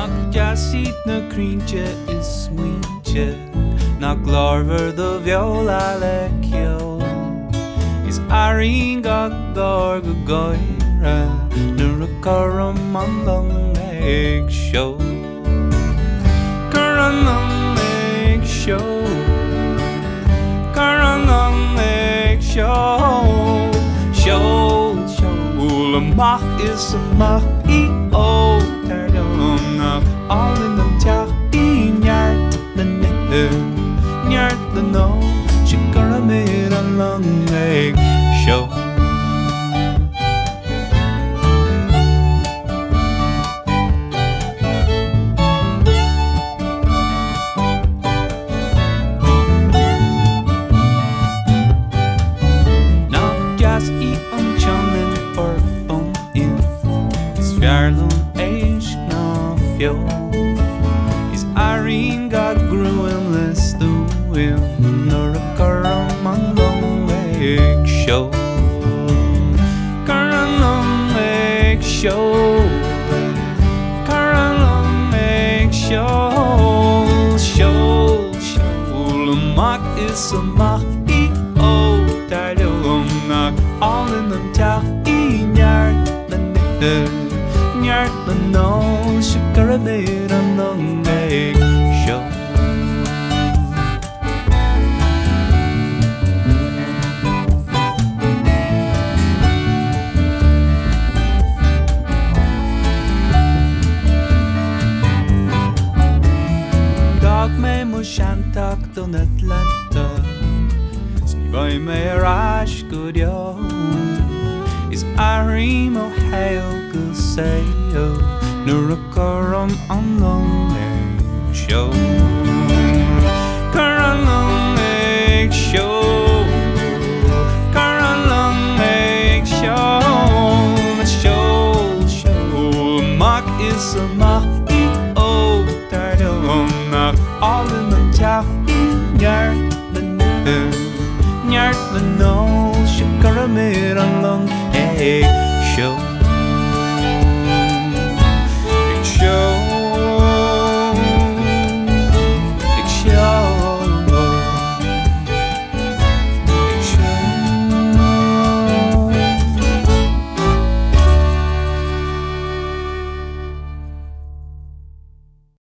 Siet na cringe is muintje na glorver de viola lekio is aringa dor goira na karam long egg show karan long egg show the mach is a mach o ter dong all in the tag in yard the nyart the no she gonna make a long egg show is aringa gruenless the wind nor a karam long egg show karam long egg show karam long egg show mak is a mak o talong all in the tag in yard nhart the no she got made a long egg show Dag me mo shantak don Atlanta Snivaj me rash good yo is Arim Ohio Guseo Nurakaram on long egg show Karan long egg show Karan long egg show Show Mak is a mak